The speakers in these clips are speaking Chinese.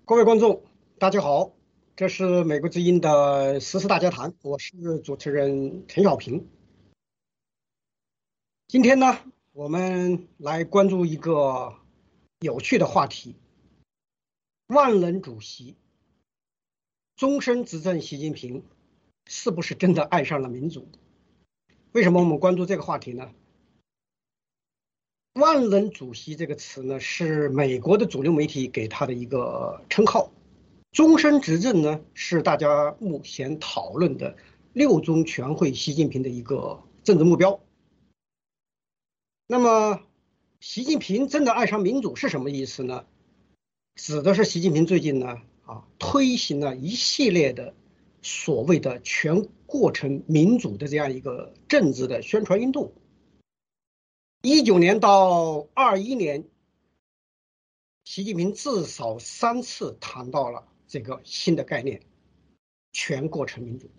各位观众，大家好，这是美国之音的时事大家谈，我是主持人陈小平。今天呢，我们来关注一个有趣的话题：万人主席、终身执政习近平是不是真的爱上了民主？为什么我们关注这个话题呢？万人主席这个词呢，是美国的主流媒体给他的一个称号。终身执政呢，是大家目前讨论的六中全会习近平的一个政治目标。那么，习近平真的爱上民主是什么意思呢？指的是习近平最近呢推行了一系列的所谓的全过程民主的这样一个政治的宣传运动。19年到21年，习近平至少3次谈到了这个新的概念全过程民主。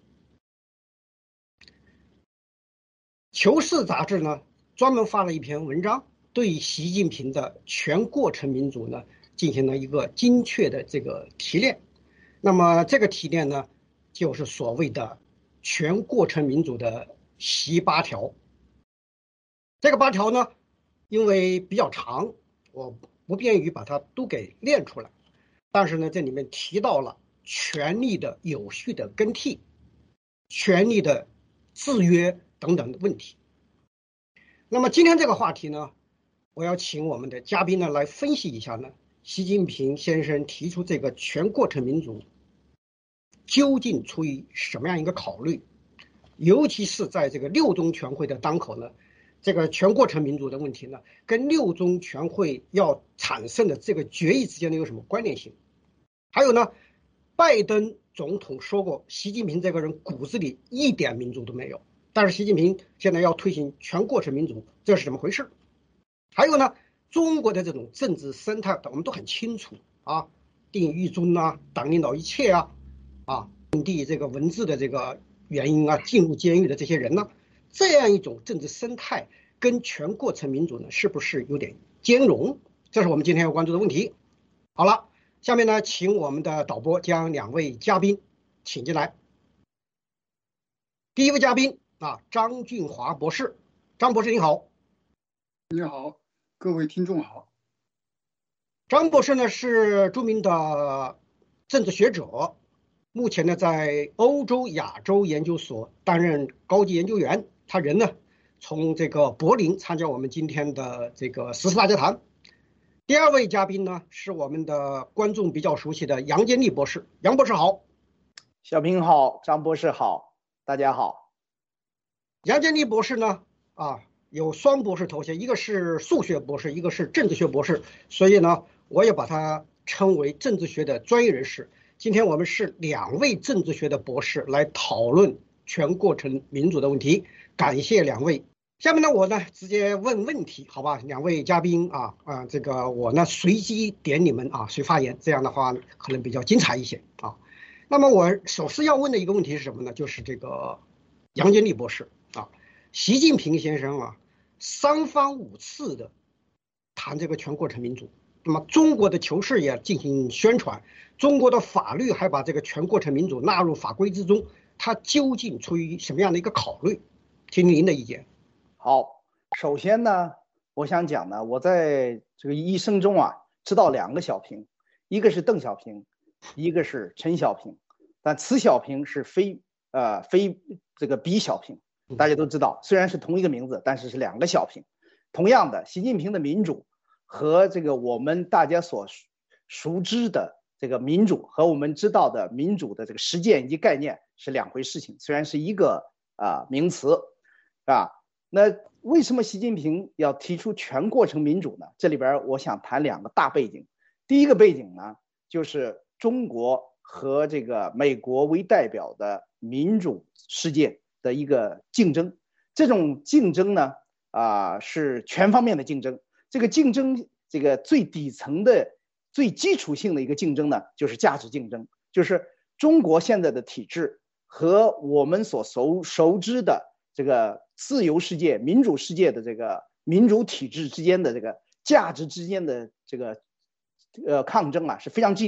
求是杂志呢专门发了一篇文章，对习近平的全过程民主呢进行了一个精确的这个提炼。那么这个提炼呢，就是所谓的全过程民主的习8条。这个8条呢，因为比较长，我不便于把它都给列出来，但是呢，这里面提到了权力的有序的更替、权力的制约等等的问题。那么今天这个话题呢，我要请我们的嘉宾呢来分析一下呢，习近平先生提出这个全过程民主究竟出于什么样一个考虑，尤其是在这个六中全会的当口呢，这个全过程民主的问题呢，跟六中全会要产生的这个决议之间的有什么关联性？还有呢，拜登总统说过，习近平这个人骨子里一点民主都没有，但是习近平现在要推行全过程民主，这是怎么回事？还有呢，中国的这种政治生态，我们都很清楚啊，定于中啊，党领导一切啊，地这个文字的这个原因啊，进入监狱的这些人呢，这样一种政治生态跟全过程民主呢，是不是有点兼容？这是我们今天要关注的问题。好了，下面呢，请我们的导播将2位嘉宾请进来。第一位嘉宾张俊华博士，张博士您好。 你好，各位听众好。 张博士呢是著名的政治学者，目前呢在欧洲亚洲研究所担任高级研究员。他人呢从这个柏林参加我们今天的这个时事大家谈。第二位嘉宾呢是我们的观众比较熟悉的杨坚立博士，杨博士好。 小平好，张博士好，大家好。 杨坚立博士呢有双博士头衔，一个是数学博士，一个是政治学博士，所以呢我也把他称为政治学的专业人士。今天我们是2位政治学的博士来讨论全过程民主的问题，感谢2位。下面呢我呢直接问问题，好吧？2位嘉宾这个我呢随机点你们谁发言，这样的话可能比较精彩一些啊。那么我首先要问的一个问题是什么呢？就是这个杨坚立博士习近平先生3番5次的谈这个全过程民主，那么中国的求是也进行宣传，中国的法律还把这个全过程民主纳入法规之中，它究竟出于什么样的一个考虑？听您的意见。 好，首先呢，我想讲呢，我在这个一生中知道2个小平，一个是邓小平，一个是陈小平，但此小平是非这个彼小平。大家都知道，虽然是同一个名字，但是是2个小平。同样的，习近平的民主和这个我们大家所熟知的这个民主和我们知道的民主的这个实践以及概念是2回事情，虽然是一个名词那为什么习近平要提出全过程民主呢？这里边我想谈2个大背景。第一个背景呢，就是中国和这个美国为代表的民主世界的一个竞争。这种竞争呢是全方面的竞争。这个竞争这个最底层的最基础性的一个竞争呢，就是价值竞争，就是中国现在的体制和我们所熟知的这个自由世界民主世界的这个民主体制之间的这个价值之间的这个抗争是非常激烈的。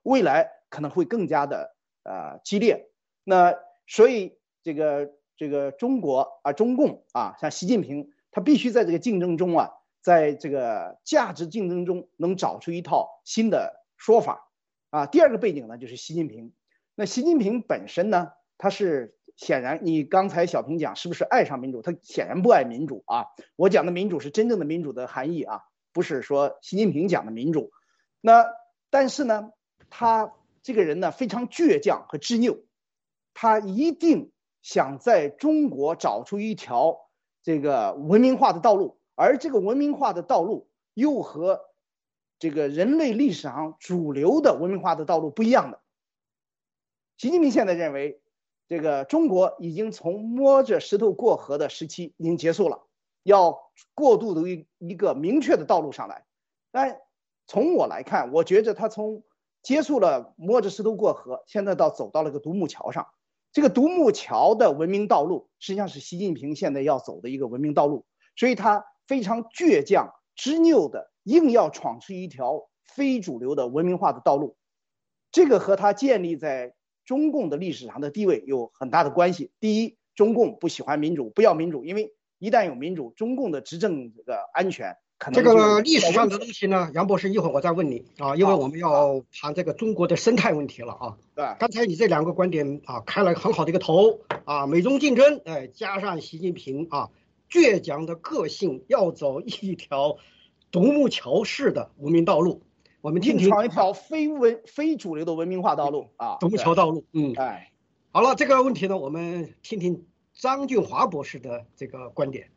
未来可能会更加的激烈。那所以这个中国中共像习近平，他必须在这个竞争中在这个价值竞争中能找出一套新的说法第二个背景呢，就是习近平。那习近平本身呢，他是显然，你刚才小平讲是不是爱上民主？他显然不爱民主我讲的民主是真正的民主的含义不是说习近平讲的民主。那但是呢，他这个人呢非常倔强和执拗，他一定想在中国找出一条这个文明化的道路，而这个文明化的道路又和这个人类历史上主流的文明化的道路不一样的。习近平现在认为，这个中国已经从摸着石头过河的时期已经结束了，要过渡的一个明确的道路上来。但从我来看，我觉着他从结束了摸着石头过河，现在走到了个独木桥上。这个独木桥的文明道路，实际上是习近平现在要走的一个文明道路，所以他非常倔强、执拗的，硬要闯出一条非主流的文明化的道路。这个和他建立在中共的历史上的地位有很大的关系。第一，中共不喜欢民主，不要民主，因为一旦有民主，中共的执政这个安全可能这个历史上的东西呢，杨博士一会儿我再问你因为我们要谈这个中国的生态问题了对， 刚才你这两个观点开了很好的一个头美中竞争加上习近平倔强的个性，要走一条独木桥式的文明道路。我们听听闯一条非主流的文明化道路独木桥道路。好了，这个问题呢，我们听听张俊华博士的这个观点。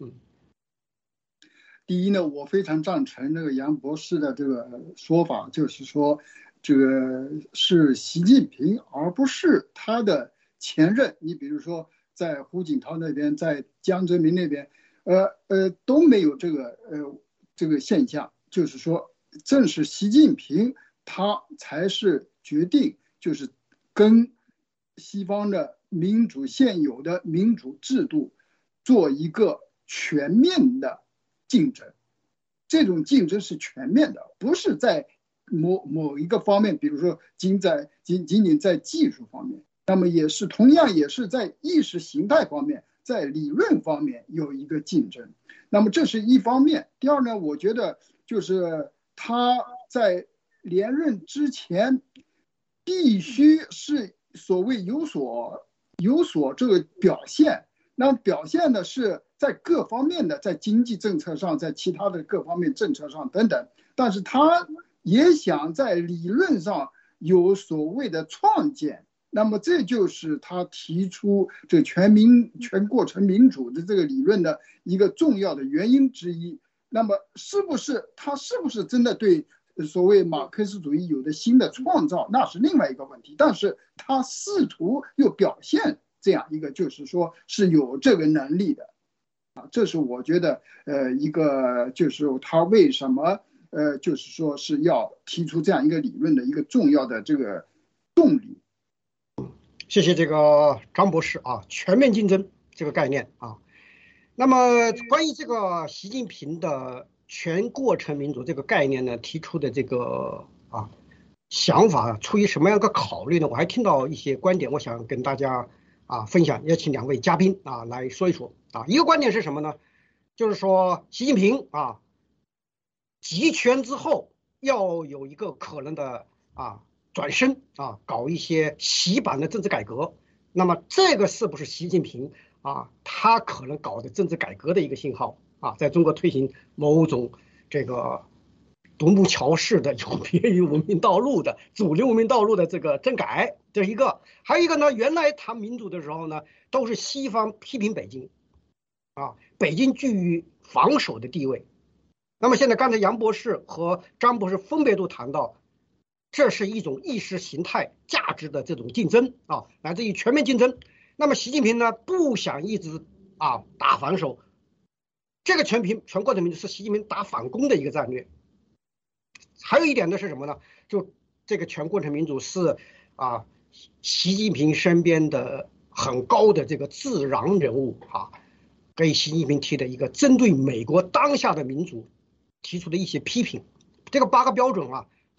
第一呢，我非常赞成那个杨博士的这个说法，就是说，这个是习近平，而不是他的前任。你比如说，在胡锦涛那边，在江泽民那边，都没有这个现象。就是说，正是习近平他才是决定，就是跟西方的民主现有的民主制度做一个全面的竞争。这种竞争是全面的，不是在某一个方面，比如说仅仅在技术方面，那么同样也是在意识形态方面，在理论方面有一个竞争。那么这是一方面。第二呢，我觉得就是他在连任之前必须是所谓有所这个表现。那表现的是在各方面的，在经济政策上，在其他的各方面政策上等等，但是他也想在理论上有所谓的创建。那么这就是他提出这全过程民主的这个理论的一个重要的原因之一。那么他是不是真的对所谓马克思主义有的新的创造，那是另外一个问题。但是他试图又表现这样一个，就是说是有这个能力的这是我觉得一个就是他为什么就是说是要提出这样一个理论的一个重要的这个动力。 谢谢这个张博士全面竞争这个概念那么关于这个习近平的全过程民主这个概念呢，提出的这个想法出于什么样的考虑呢？我还听到一些观点，我想跟大家分享，也请两位嘉宾来说一说一个观点是什么呢？就是说习近平集权之后要有一个可能的转身搞一些洗版的政治改革。那么这个是不是习近平他可能搞的政治改革的一个信号在中国推行某种这个独木桥式的有别于文明道路的主流文明道路的这个政改，这是一个。还有一个呢，原来谈民主的时候呢，都是西方批评北京北京居于防守的地位。那么现在刚才杨博士和张博士分别都谈到，这是一种意识形态价值的这种竞争来自于全面竞争。那么习近平呢，不想一直打反手，这个全过程民主是习近平打反攻的一个战略。还有一点呢是什么呢？就这个全过程民主是习近平身边的很高的这个智囊人物给习近平提的一个针对美国当下的民主提出的一些批评。这个8个标准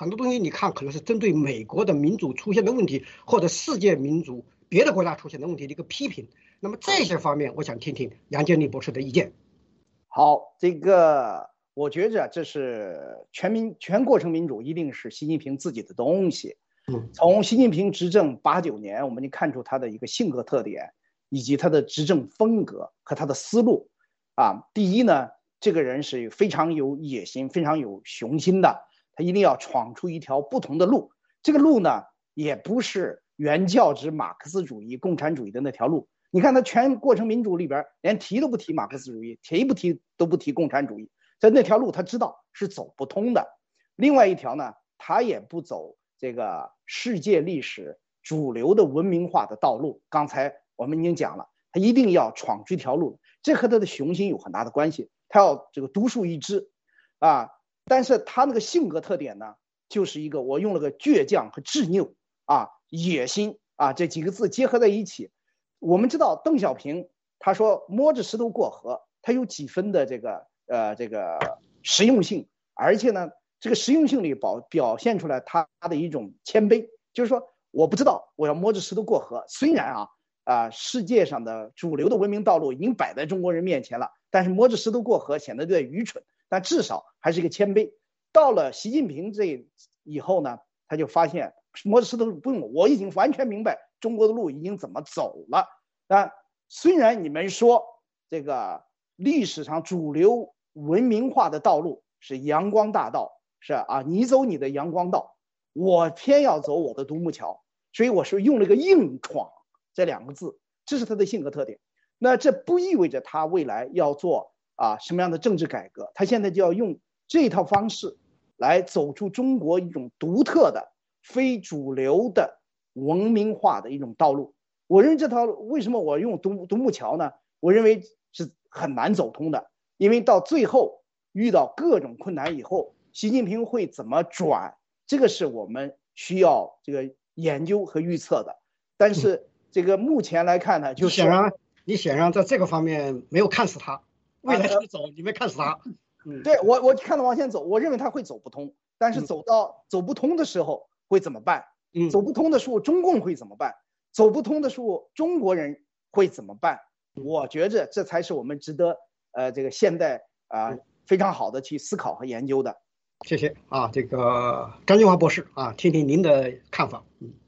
很多东西你看可能是针对美国的民主出现的问题，或者世界民主别的国家出现的问题的一个批评。那么这些方面，我想听听杨建立博士的意见。 好，我觉着这是全过程民主一定是习近平自己的东西。从习近平执政8、9年，我们就看出他的一个性格特点，以及他的执政风格和他的思路。第一呢，这个人是非常有野心、非常有雄心的，他一定要闯出一条不同的路。这个路呢，也不是原教旨马克思主义、共产主义的那条路。你看他全过程民主里边，连提都不提马克思主义，都不提共产主义，在那条路他知道是走不通的。另外一条呢，他也不走这个世界历史主流的文明化的道路。刚才我们已经讲了，他一定要闯出一条路，这和他的雄心有很大的关系。他要这个独树一帜但是他那个性格特点呢，就是一个我用了个倔强和执拗野心这几个字结合在一起。我们知道邓小平他说摸着石头过河，他有几分的这个实用性，而且呢，这个实用性里表现出来他的一种谦卑，就是说我不知道，我要摸着石头过河。虽然世界上的主流的文明道路已经摆在中国人面前了，但是摸着石头过河显得有点愚蠢，但至少还是一个谦卑。到了习近平这以后呢，他就发现摸着石头不用，我已经完全明白中国的路已经怎么走了。虽然你们说这个历史上主流文明化的道路是阳光大道，你走你的阳光道，我偏要走我的独木桥，所以我是用了个硬闯这2个字，这是他的性格特点。那这不意味着他未来要做什么样的政治改革，他现在就要用这套方式来走出中国一种独特的非主流的文明化的一种道路。我认为这套为什么我用独木桥呢？我认为是很难走通的，因为到最后遇到各种困难以后，习近平会怎么转，这个是我们需要这个研究和预测的。但是这个目前来看呢，就是你显然在这个方面没有看死他，未来怎么走你没看死他。 对，我看着往前走，我认为他会走不通，但是走不通的时候会怎么办？走不通的时候中共会怎么办？走不通的时候中国人会怎么办？我觉着这才是我们值得这个现代非常好的去思考和研究的。 谢谢这个张金华博士听听您的看法。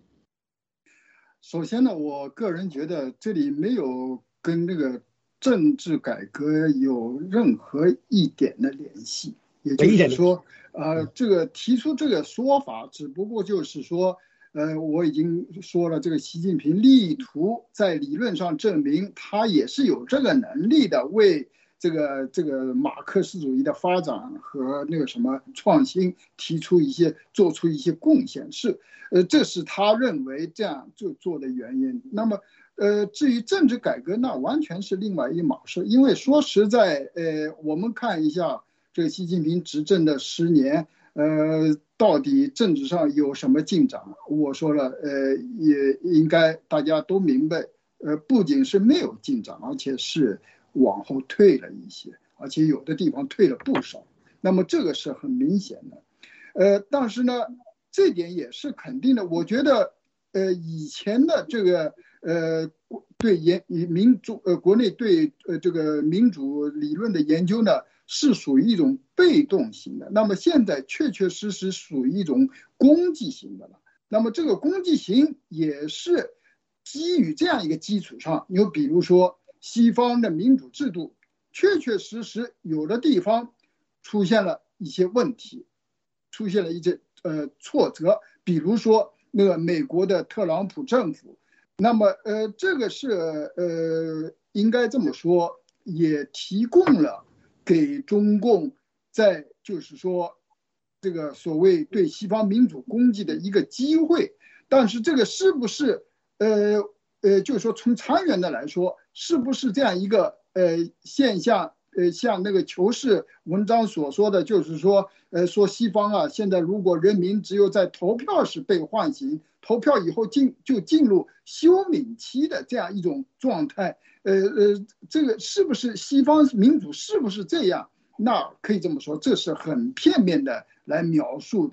首先呢，我个人觉得这里没有跟这个政治改革有任何一点的联系，也就是说，这个提出这个说法，只不过就是说，我已经说了，这个习近平力图在理论上证明他也是有这个能力的，为这个马克思主义的发展和那个什么创新做出一些贡献，这是他认为这样做的原因。那么至于政治改革，那完全是另外一码事。因为说实在，我们看一下这个习近平执政的10年，到底政治上有什么进展？我说了，也应该大家都明白，不仅是没有进展，而且是往后退了一些，而且有的地方退了不少。那么这个是很明显的，但是呢，这点也是肯定的。我觉得，以前的这个对国内对这个民主理论的研究呢，是属于一种被动型的。那么现在确确实实属于一种攻击型的了。那么这个攻击型也是基于这样一个基础上，你比如说西方的民主制度确确实实有的地方出现了一些问题，出现了一些挫折，比如说那个美国的特朗普政府。那么这个是应该这么说，也提供了给中共在就是说这个所谓对西方民主攻击的一个机会。但是这个是不是就是说从长远的来说，是不是这样一个现象？像那个求是文章所说的，就是说说西方现在如果人民只有在投票时被唤醒，投票以后就进入休眠期的这样一种状态，这个是不是西方民主是不是这样？那可以这么说，这是很片面的来描述的。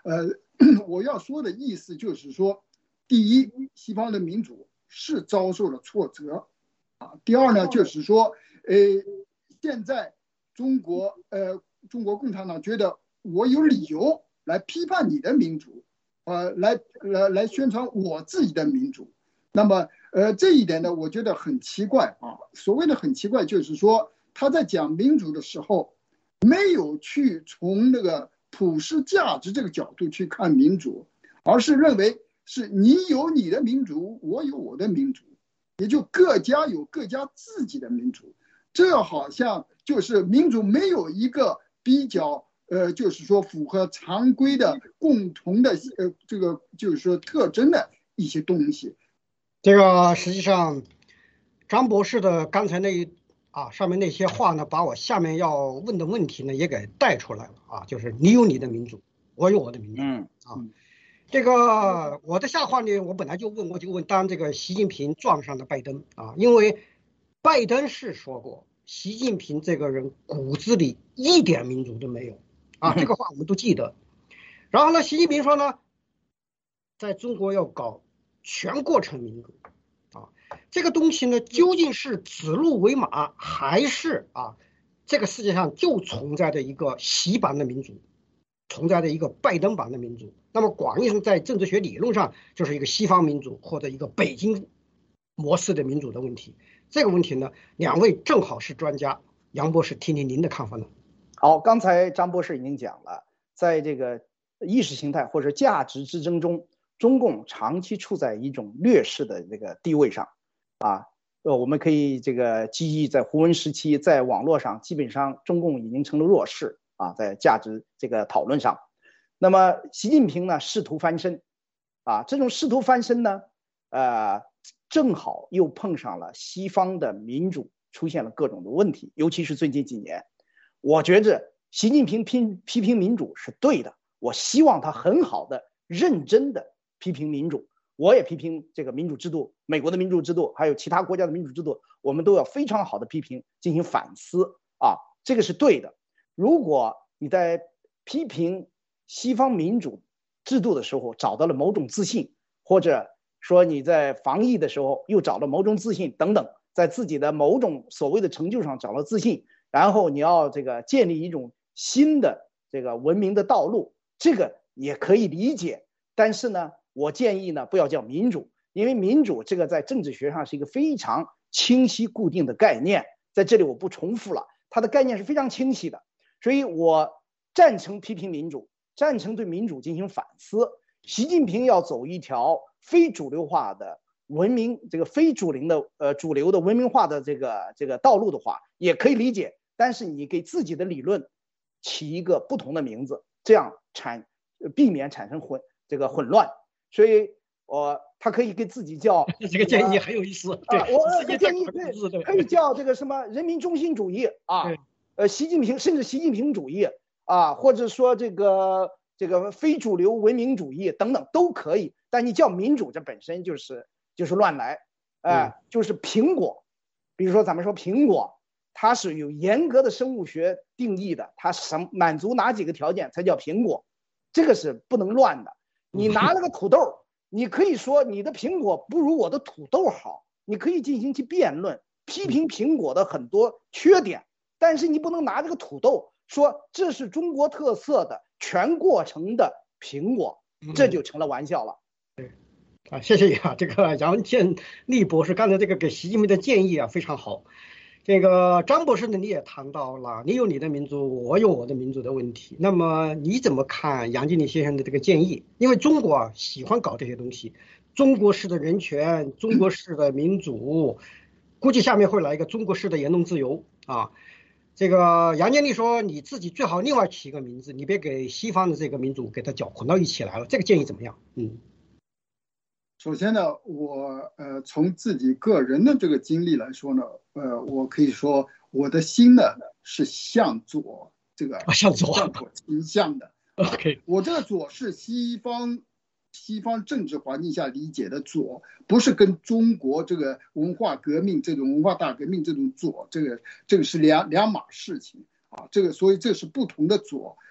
我要说的意思就是说，第一，西方的民主是遭受了挫折啊。第二呢，就是说，现在中国共产党觉得我有理由来批判你的民主，来宣传我自己的民主。那么这一点呢，我觉得很奇怪啊。所谓的很奇怪，就是说他在讲民主的时候，没有去从那个普世价值这个角度去看民主，而是认为是你有你的民主，我有我的民主，也就各家有各家自己的民主。这好像就是民主没有一个比较就是说符合常规的共同的这个就是说特征的一些东西。 这个实际上张博士的刚才上面那些话呢，把我下面要问的问题呢也给带出来了啊，就是你有你的民主，我有我的民主。这个我的下话呢，我本来就问当这个习近平撞上了拜登啊，因为拜登是说过，习近平这个人骨子里一点民主都没有啊，这个话我们都记得。然后呢，习近平说呢，在中国要搞全过程民主啊，这个东西呢，究竟是指鹿为马，还是这个世界上就存在着一个习版的民主，存在着一个拜登版的民主？那么广义上在政治学理论上就是一个西方民主或者一个北京模式的民主的问题。这个问题呢，两位正好是专家，杨博士听听您的看法呢？ 好，刚才张博士已经讲了，在这个意识形态或者价值之争中，中共长期处在一种劣势的这个地位上我们可以这个记忆在胡温时期，在网络上基本上中共已经成了弱势在价值这个讨论上。那么习近平呢试图翻身这种试图翻身呢正好又碰上了西方的民主出现了各种的问题，尤其是最近几年。我觉着习近平批评民主是对的，我希望他很好的认真的批评民主，我也批评这个民主制度，美国的民主制度还有其他国家的民主制度，我们都要非常好的批评，进行反思这个是对的。如果你在批评西方民主制度的时候找到了某种自信，或者说你在防疫的时候又找了某种自信等等，在自己的某种所谓的成就上找了自信，然后你要这个建立一种新的这个文明的道路，这个也可以理解。但是呢，我建议呢不要叫民主，因为民主这个在政治学上是一个非常清晰固定的概念，在这里我不重复了，它的概念是非常清晰的。所以我赞成批评民主，赞成对民主进行反思。习近平要走一条非主流化的文明，这个非主流的主流的文明化的这个道路的话，也可以理解。但是你给自己的理论起一个不同的名字，这样避免产生混乱。所以他可以给自己叫这个建议很有意思。对， 我建议可以叫这个什么人民中心主义习近平甚至习近平主义或者说这个非主流文明主义等等都可以。但你叫民主，这本身就是乱来就是苹果，比如说咱们说苹果，它是有严格的生物学定义的，它满足哪几个条件才叫苹果，这个是不能乱的。你拿了个土豆，你可以说你的苹果不如我的土豆好，你可以进行去辩论，批评苹果的很多缺点，但是你不能拿这个土豆说这是中国特色的全过程的苹果，这就成了玩笑了。 对谢谢你这个杨建立博士刚才这个给习近平的建议非常好。这个张博士呢，你也谈到了你有你的民主，我有我的民主的问题。那么你怎么看杨建立先生的这个建议？因为中国喜欢搞这些东西，中国式的人权，中国式的民主，估计下面会来一个中国式的言论自由这个杨建立说你自己最好另外起一个名字，你别给西方的这个民主给它搅混到一起来了。这个建议怎么样？ 首先呢，我从自己个人的这个经历来说呢，我可以说我的心呢是向左向左倾向的。 OK， 我这个左是西方政治环境下理解的左，不是跟中国这个文化革命这种文化大革命这种左，这个是两码事情这个所以这是不同的左。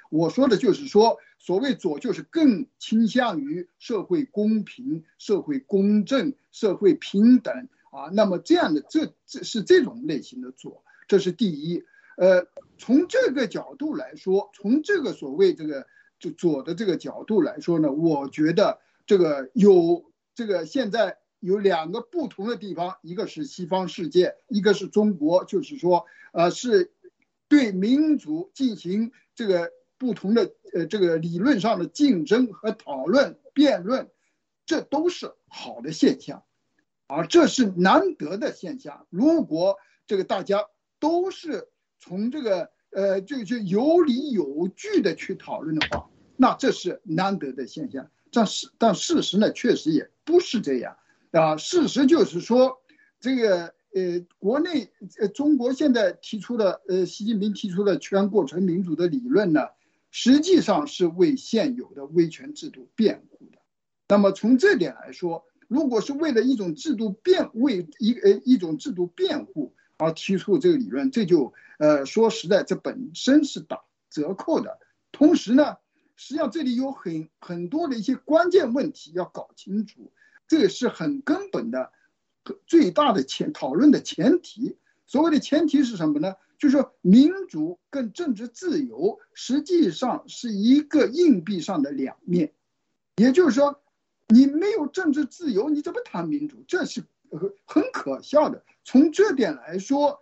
我说的就是说，所谓左就是更倾向于社会公平、社会公正、社会平等啊。那么这样的这是这种类型的左，这是第一。从这个角度来说，从这个所谓这个就左的这个角度来说呢，我觉得这个现在有两个不同的地方，一个是西方世界，一个是中国，就是说是对民主进行这个不同的这个理论上的竞争和讨论辩论，这都是好的现象，这是难得的现象。如果这个大家都是从这个就有理有据的去讨论的话，那这是难得的现象。但事实呢，确实也不是这样事实就是说，这个国内中国现在提出的习近平提出的全过程民主的理论呢，实际上是为现有的威权制度辩护的。那么从这点来说，如果是为了一种制度辩护而提出这个理论，这就说实在，这本身是打折扣的。同时呢，实际上这里有很多的一些关键问题要搞清楚，这个是很根本的、最大的讨论的前提。所谓的前提是什么呢？就是说民主跟政治自由实际上是一个硬币上的两面，也就是说，你没有政治自由，你怎么谈民主？这是很可笑的。从这点来说，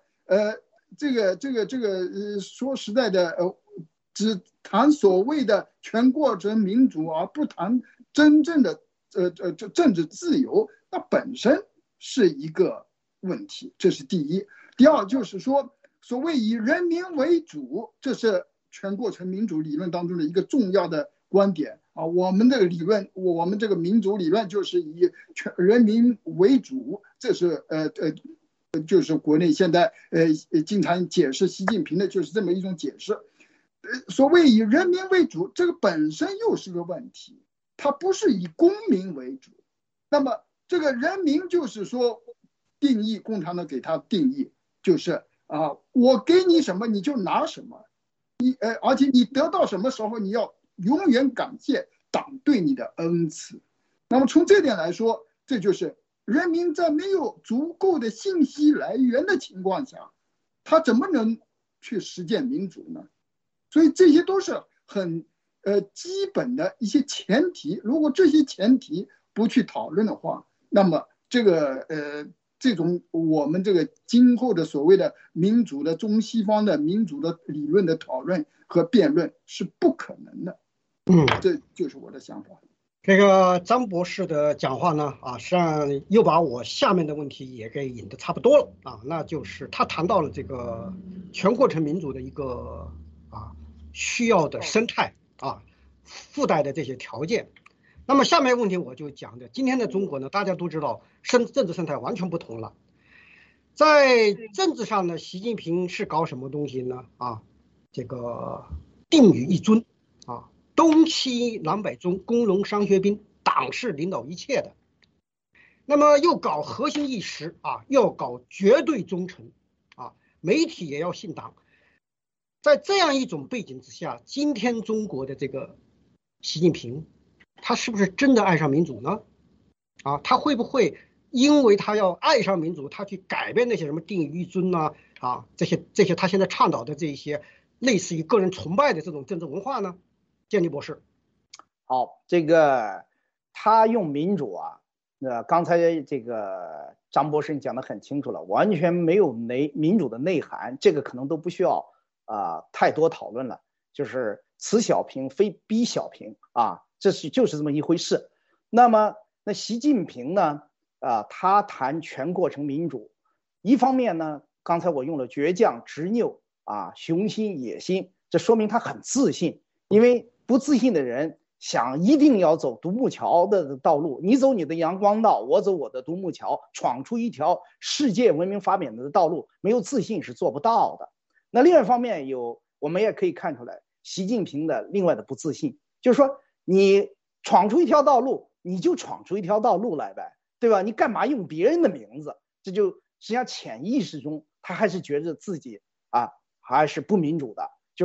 说实在的，只谈所谓的全过程民主，而不谈真正的政治自由，那本身是一个问题，这是第一。第二就是说，所谓以人民为主，这是全过程民主理论当中的一个重要的观点我们这个理论，我们这个民主理论就是以人民为主，这是就是国内现在经常解释习近平的就是这么一种解释。所谓以人民为主，这个本身又是个问题，它不是以公民为主。那么这个人民就是说，定义共产党给他定义就是我给你什么你就拿什么，而且你得到什么时候你要永远感谢党对你的恩赐。那么从这点来说，这就是人民在没有足够的信息来源的情况下，他怎么能去实践民主呢？所以这些都是很基本的一些前提。如果这些前提不去讨论的话，那么这种我们这个今后的所谓的民主的中西方的民主的理论的讨论和辩论是不可能的。这就是我的想法。 这个张博士的讲话呢实际上又把我下面的问题也给引得差不多了那就是他谈到了这个全过程民主的一个需要的生态附带的这些条件。那么下面问题我就讲的，今天的中国呢，大家都知道政治生态完全不同了。在政治上呢，习近平是搞什么东西呢？这个定语一尊东西南北中，工农商学兵，党是领导一切的。那么又搞核心意识要搞绝对忠诚媒体也要信党。在这样一种背景之下，今天中国的这个习近平，他是不是真的爱上民主呢？他会不会因为他要爱上民主，他去改变那些什么定语一尊这些他现在倡导的这些类似于个人崇拜的这种政治文化呢？建立博士。 好，这个他用民主刚才这个张博士讲得很清楚了，完全没有民主的内涵，这个可能都不需要太多讨论了，就是此小平非彼小平就是这么一回事。那么那习近平呢他谈全过程民主，一方面呢，刚才我用了倔强、执拗雄心、野心，这说明他很自信。因为不自信的人想一定要走独木桥的道路，你走你的阳光道，我走我的独木桥，闯出一条世界文明发展的道路，没有自信是做不到的。那另外一方面我们也可以看出来习近平的另外的不自信，就是说你闯出一条道路，你就闯出一条道路来呗，对吧？你干嘛用别人的名字？这就实际上潜意识中他还是觉得自己还是不民主的，就是说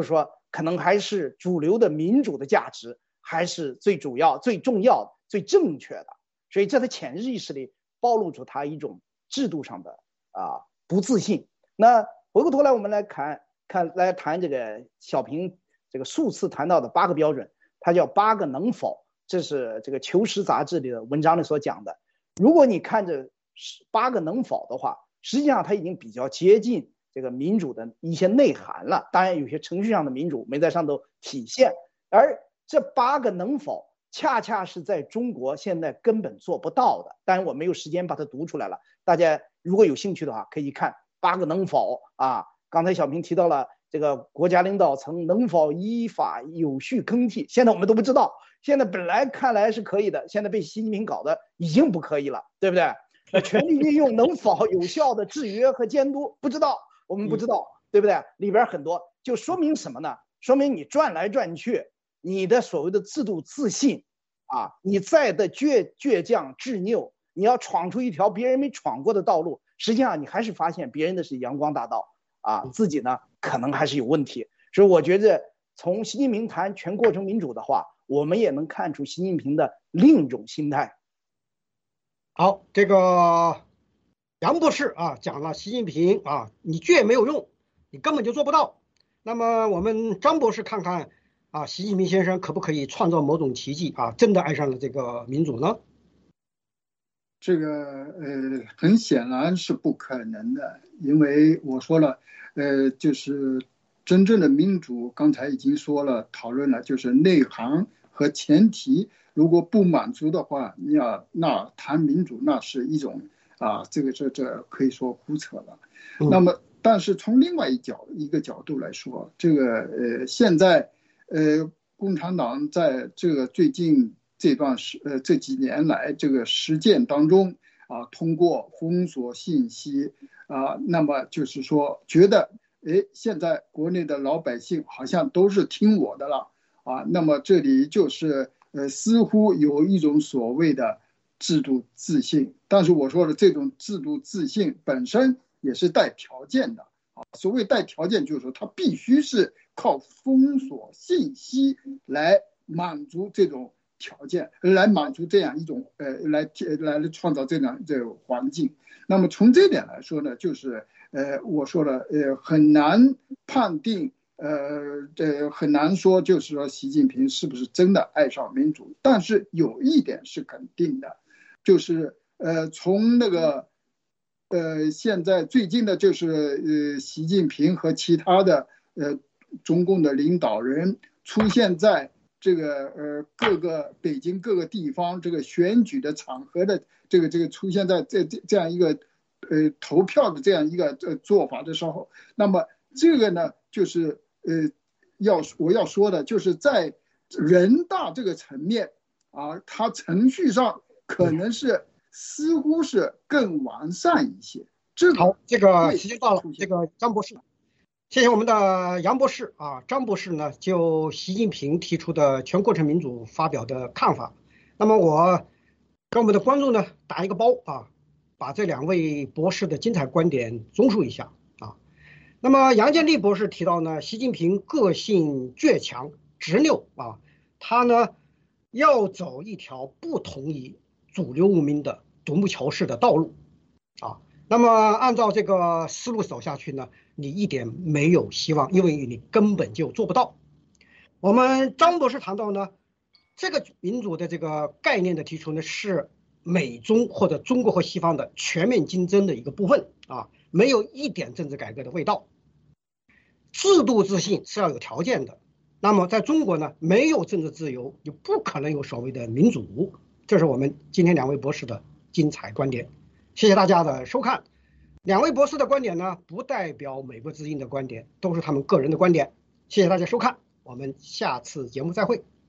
可能还是主流的民主的价值还是最主要、最重要的、最正确的。所以这在潜意识里暴露出他一种制度上的不自信。那回过头来，我们来谈这个小平这个数次谈到的8个标准，它叫8个能否，这是这个《求实》杂志里的文章里所讲的。如果你看这8个能否的话，实际上它已经比较接近这个民主的一些内涵了。当然，有些程序上的民主没在上头体现，而这8个能否恰恰是在中国现在根本做不到的。当然，我没有时间把它读出来了，大家如果有兴趣的话，可以看8个能否啊。刚才小平提到了这个国家领导层能否依法有序更替，现在我们都不知道。现在本来看来是可以的，现在被习近平搞得已经不可以了，对不对？那权力运用能否有效的制约和监督，不知道，我们不知道，对不对？里边很多，就说明什么呢？说明你转来转去，你的所谓的制度自信你再的倔强执拗，你要闯出一条别人没闯过的道路，实际上你还是发现别人的是阳光大道自己呢可能还是有问题。所以我觉得从习近平谈全过程民主的话，我们也能看出习近平的另一种心态。 好，这个杨博士讲了习近平你倔没有用，你根本就做不到。那么我们张博士看看习近平先生可不可以创造某种奇迹真的爱上了这个民主呢？ 这个很显然是不可能的，因为我说了，就是真正的民主，刚才已经说了，讨论了，就是内涵和前提，如果不满足的话，那谈民主那是一种这可以说胡扯了。那么，但是从另外一个角度来说，这个现在共产党在这个最近这几年来这个实践当中通过封锁信息那么就是说觉得现在国内的老百姓好像都是听我的了那么这里就是似乎有一种所谓的制度自信，但是我说的这种制度自信本身也是带条件的所谓带条件就是说它必须是靠封锁信息来满足这种条件，来满足这样一种来创造这种环境。那么从这点来说呢，就是我说了很难判定很难说就是说习近平是不是真的爱上民主，但是有一点是肯定的，就是从那个现在最近的就是习近平和其他的中共的领导人出现在这个北京各个地方这个选举的场合的这个出现在这样一个投票的这样一个做法的时候，那么这个呢就是我要说的就是在人大这个层面它程序上可能是似乎是更完善一些。 好，这个时间到了，这个张博士，谢谢我们的杨博士张博士呢就习近平提出的全过程民主发表的看法。那么我跟我们的观众呢打一个包把这2位博士的精彩观点综述一下那么杨建立博士提到呢，习近平个性倔强执拗他呢要走一条不同于主流文明的独木桥式的道路那么按照这个思路走下去呢，你一点没有希望，因为你根本就做不到。我们张博士谈到呢，这个民主的这个概念的提出呢，是美中或者中国和西方的全面竞争的一个部分没有一点政治改革的味道。制度自信是要有条件的，那么在中国呢，没有政治自由，就不可能有所谓的民主。这是我们今天2位博士的精彩观点。谢谢大家的收看。2位博士的观点呢，不代表美国之音的观点，都是他们个人的观点。谢谢大家收看，我们下次节目再会。